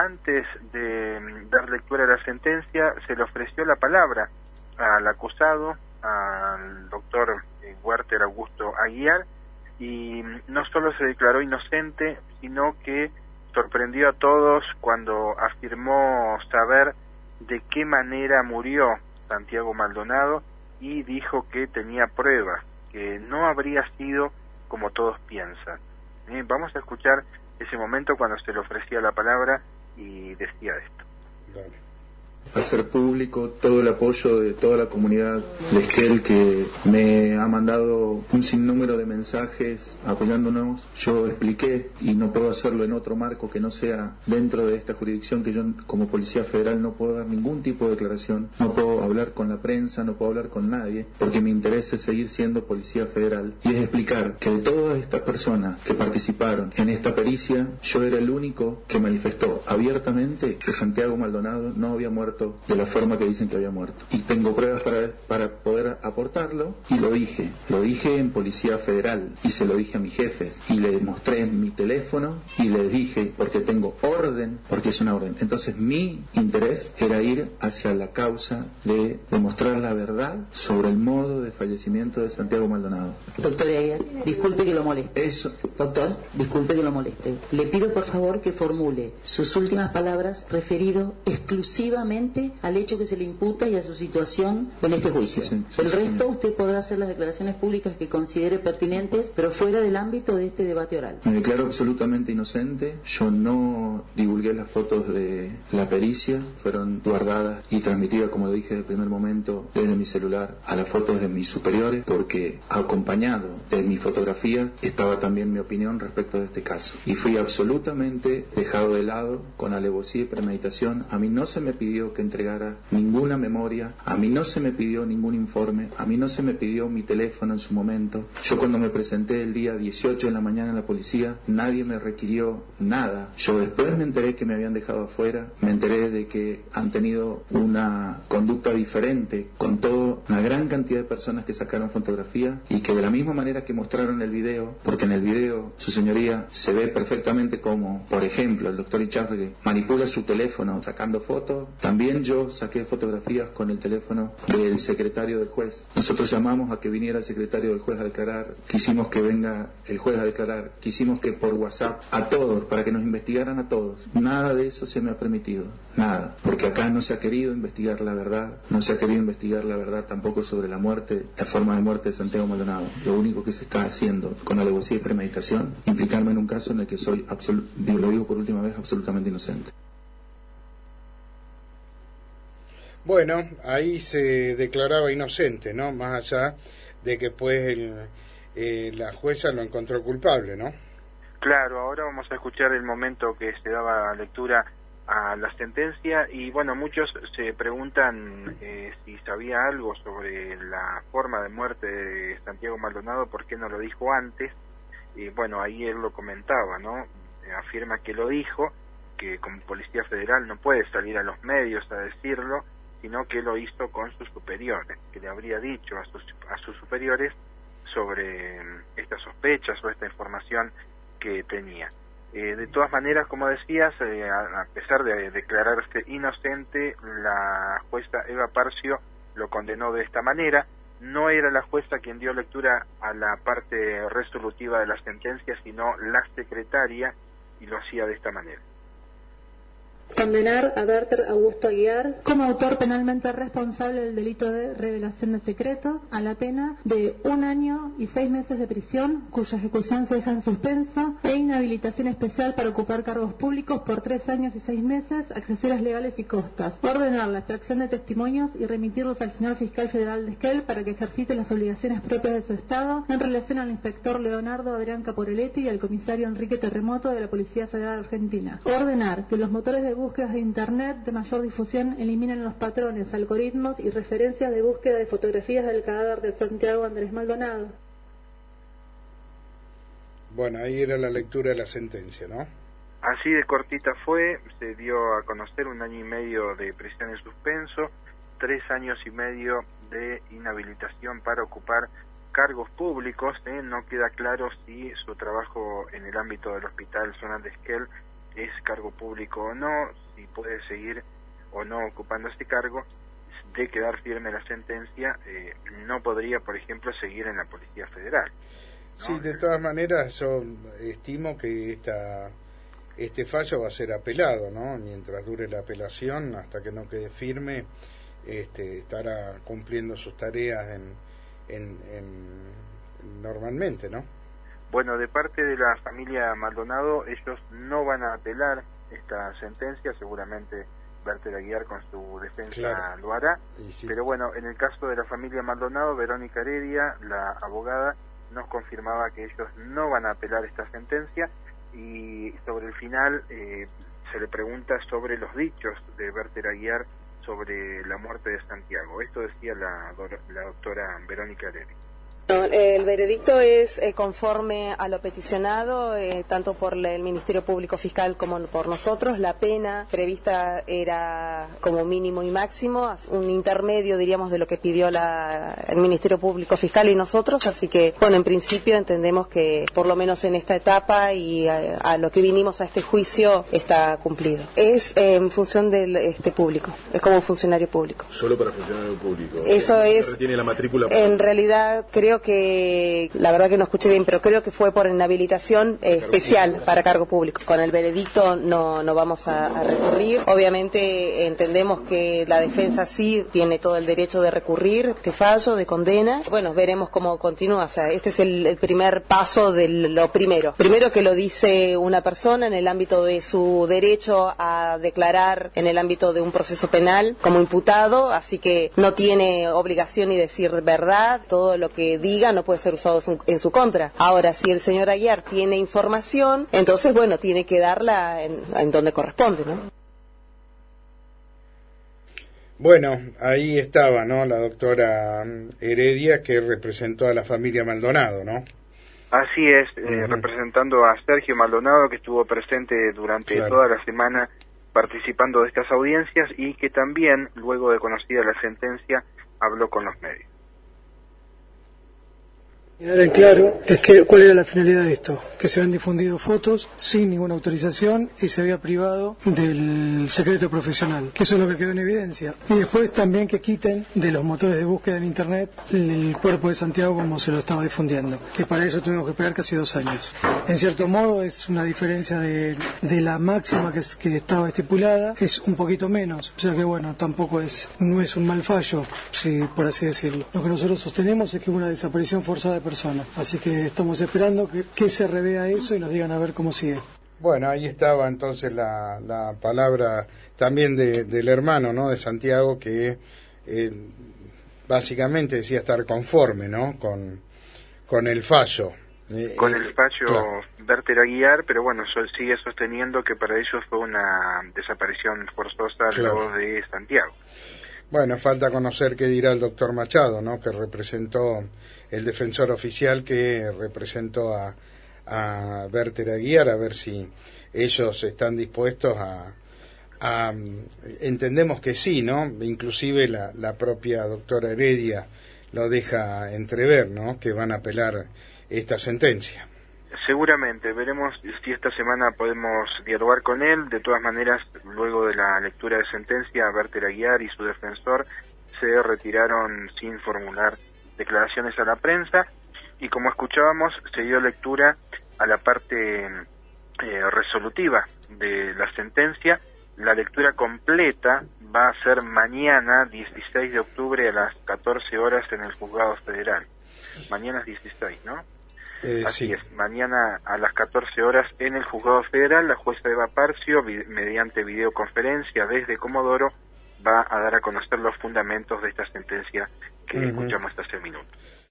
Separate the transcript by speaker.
Speaker 1: antes de dar lectura a la sentencia, se le ofreció la palabra al acusado, al doctor Werther Augusto Aguiar, y no solo se declaró inocente, sino que sorprendió a todos cuando afirmó saber de qué manera murió Santiago Maldonado y dijo que tenía pruebas, que no habría sido como todos piensan. Vamos a escuchar ese momento cuando se le ofrecía la palabra y decía esto.
Speaker 2: Dale. Hacer público todo el apoyo de toda la comunidad de Esquel, que me ha mandado un sinnúmero de mensajes apoyándonos. Yo expliqué, y no puedo hacerlo en otro marco que no sea dentro de esta jurisdicción, que yo como Policía Federal no puedo dar ningún tipo de declaración, no puedo hablar con la prensa, no puedo hablar con nadie, porque mi interés es seguir siendo Policía Federal, y es explicar que de todas estas personas que participaron en esta pericia, yo era el único que manifestó abiertamente que Santiago Maldonado no había muerto de la forma que dicen que había muerto. Y tengo pruebas para poder aportarlo, y lo dije en Policía Federal, y se lo dije a mis jefes, y les mostré mi teléfono, y les dije, porque tengo orden, porque es una orden. Entonces mi interés era ir hacia la causa de demostrar la verdad sobre el modo de fallecimiento de Santiago Maldonado.
Speaker 3: Doctor Aguiar, disculpe que lo moleste.
Speaker 2: Eso.
Speaker 3: Doctor, disculpe que lo moleste. Le pido por favor que formule sus últimas palabras referido exclusivamente al hecho que se le imputa y a su situación en este juicio.
Speaker 2: Sí,
Speaker 3: el resto usted podrá hacer las declaraciones públicas que considere pertinentes, pero fuera del ámbito de este debate oral.
Speaker 2: Me declaro absolutamente inocente. Yo no divulgué las fotos de la pericia, fueron guardadas y transmitidas, como lo dije desde el primer momento, desde mi celular a las fotos de mis superiores, porque acompañado de mi fotografía estaba también mi opinión respecto de este caso. Y fui absolutamente dejado de lado con alevosía y premeditación. A mí no se me pidió que entregara ninguna memoria, a mí no se me pidió ningún informe, a mí no se me pidió mi teléfono en su momento. Yo cuando me presenté el día 18 de la mañana en la policía, nadie me requirió nada. Yo después me enteré que me habían dejado afuera, me enteré de que han tenido una conducta diferente con toda una gran cantidad de personas que sacaron fotografía, y que de la misma manera que mostraron el video, porque en el video, su señoría, se ve perfectamente como, por ejemplo, el doctor Icharri manipula su teléfono sacando fotos. También yo saqué fotografías con el teléfono del secretario del juez. Nosotros llamamos a que viniera el secretario del juez a declarar, quisimos que venga el juez a declarar, quisimos que por WhatsApp a todos, para que nos investigaran a todos. Nada de eso se me ha permitido, nada, porque acá no se ha querido investigar la verdad, no se ha querido investigar la verdad tampoco sobre la muerte, la forma de muerte de Santiago Maldonado. Lo único que se está haciendo con alevosía y premeditación, implicarme en un caso en el que soy, lo digo por última vez, absolutamente inocente.
Speaker 4: Bueno, ahí se declaraba inocente, ¿no? Más allá de que pues la jueza lo encontró culpable, ¿no?
Speaker 1: Claro, ahora vamos a escuchar el momento que se daba lectura a la sentencia, y bueno, muchos se preguntan si sabía algo sobre la forma de muerte de Santiago Maldonado, ¿por qué no lo dijo antes? Y bueno, ahí él lo comentaba, ¿no? Afirma que lo dijo, que como Policía Federal no puede salir a los medios a decirlo, sino que lo hizo con sus superiores, que le habría dicho a sus superiores sobre estas sospechas o esta información que tenía. De todas maneras, como decías, a pesar de declararse inocente, la jueza Eva Parcio lo condenó de esta manera. No era la jueza quien dio lectura a la parte resolutiva de la sentencia, sino la secretaria, y lo hacía de esta manera.
Speaker 5: Condenar a Werther Augusto Aguiar como autor penalmente responsable del delito de revelación de secreto a la pena de 1 año y 6 meses de prisión, cuya ejecución se deja en suspenso, e inhabilitación especial para ocupar cargos públicos por 3 años y 6 meses, accesorias legales y costas. Ordenar la extracción de testimonios y remitirlos al señor fiscal federal de Esquel para que ejercite las obligaciones propias de su Estado en relación al inspector Leonardo Adrián Caporeletti y al comisario Enrique Terremoto de la Policía Federal Argentina. Ordenar que los motores de búsquedas de Internet de mayor difusión eliminen los patrones, algoritmos y referencias de búsqueda de fotografías del cadáver de Santiago Andrés Maldonado.
Speaker 4: Bueno, ahí era la lectura de la sentencia, ¿no?
Speaker 1: Así de cortita fue, se dio a conocer 1 año y medio de prisión en suspenso, 3 años y medio de inhabilitación para ocupar cargos públicos. No queda claro si su trabajo en el ámbito del Hospital Zonal de Esquel es cargo público o no, si puede seguir o no ocupando este cargo. De quedar firme la sentencia, no podría, por ejemplo, seguir en la Policía Federal, ¿no?
Speaker 4: Sí, de todas maneras, yo estimo que este fallo va a ser apelado, ¿no? Mientras dure la apelación, hasta que no quede firme, estará cumpliendo sus tareas normalmente, ¿no?
Speaker 1: Bueno, de parte de la familia Maldonado, ellos no van a apelar esta sentencia, seguramente Berter Aguiar con su defensa lo hará, sí. Pero bueno, en el caso de la familia Maldonado, Verónica Heredia, la abogada, nos confirmaba que ellos no van a apelar esta sentencia, y sobre el final se le pregunta sobre los dichos de Berter Aguiar sobre la muerte de Santiago. Esto decía la doctora Verónica Heredia.
Speaker 6: El veredicto es conforme a lo peticionado, tanto por el Ministerio Público Fiscal como por nosotros. La pena prevista era como mínimo y máximo, un intermedio, diríamos, de lo que pidió el Ministerio Público Fiscal y nosotros. Así que, bueno, en principio entendemos que, por lo menos en esta etapa y a lo que vinimos a este juicio, está cumplido. Es en función del público, es como un funcionario público.
Speaker 7: Solo para funcionario público.
Speaker 6: Eso es.
Speaker 7: Retiene la matrícula.
Speaker 6: En realidad, creo que, la verdad que no escuché bien, pero creo que fue por inhabilitación especial para cargo público. Con el veredicto no vamos a recurrir. Obviamente entendemos que la defensa sí tiene todo el derecho de recurrir este fallo de condena. Bueno, veremos cómo continúa. O sea, este es el primer paso de lo primero. Primero, que lo dice una persona en el ámbito de su derecho a declarar en el ámbito de un proceso penal como imputado, así que no tiene obligación ni decir verdad. Todo lo que diga no puede ser usado en su contra. Ahora, si el señor Aguiar tiene información, entonces, bueno, tiene que darla en donde corresponde, ¿no?
Speaker 4: Bueno, ahí estaba, ¿no?, la doctora Heredia, que representó a la familia Maldonado, ¿no?
Speaker 1: Así es, representando a Sergio Maldonado, que estuvo presente durante toda la semana participando de estas audiencias, y que también, luego de conocida la sentencia, habló con los medios.
Speaker 8: Quedar en claro es que cuál era la finalidad de esto, que se habían difundido fotos sin ninguna autorización y se había privado del secreto profesional, que eso es lo que quedó en evidencia. Y después también que quiten de los motores de búsqueda en internet el cuerpo de Santiago como se lo estaba difundiendo, que para eso tuvimos que esperar casi 2 años. En cierto modo es una diferencia de la máxima que estaba estipulada, es un poquito menos, o sea que bueno, tampoco no es un mal fallo, si por así decirlo. Lo que nosotros sostenemos es que hubo una desaparición forzada de personas, así que estamos esperando que se revea eso y nos digan a ver cómo sigue.
Speaker 4: Bueno, ahí estaba entonces la palabra también del hermano, ¿no?, de Santiago, que básicamente decía estar conforme, ¿no?, con el fallo.
Speaker 1: Con el fallo Berter Aguiar, pero bueno, sigue sosteniendo que para ellos fue una desaparición forzosa lo de Santiago.
Speaker 4: Bueno, falta conocer qué dirá el doctor Machado, ¿no?, que representó, el defensor oficial que representó a Berter Aguiar, a ver si ellos están dispuestos a entendemos que sí, ¿no? Inclusive la propia doctora Heredia lo deja entrever, ¿no?, que van a apelar esta sentencia.
Speaker 1: Seguramente, veremos si esta semana podemos dialogar con él. De todas maneras, luego de la lectura de sentencia, Berter Aguiar y su defensor se retiraron sin formular declaraciones a la prensa, y como escuchábamos, se dio lectura a la parte resolutiva de la sentencia. La lectura completa va a ser mañana, 16 de octubre, a las 14 horas en el Juzgado Federal. Mañana es 16, ¿no? Así es, mañana a las 14 horas en el Juzgado Federal, la jueza Eva Parcio, mediante videoconferencia desde Comodoro, va a dar a conocer los fundamentos de esta sentencia que escuchamos hace minutos.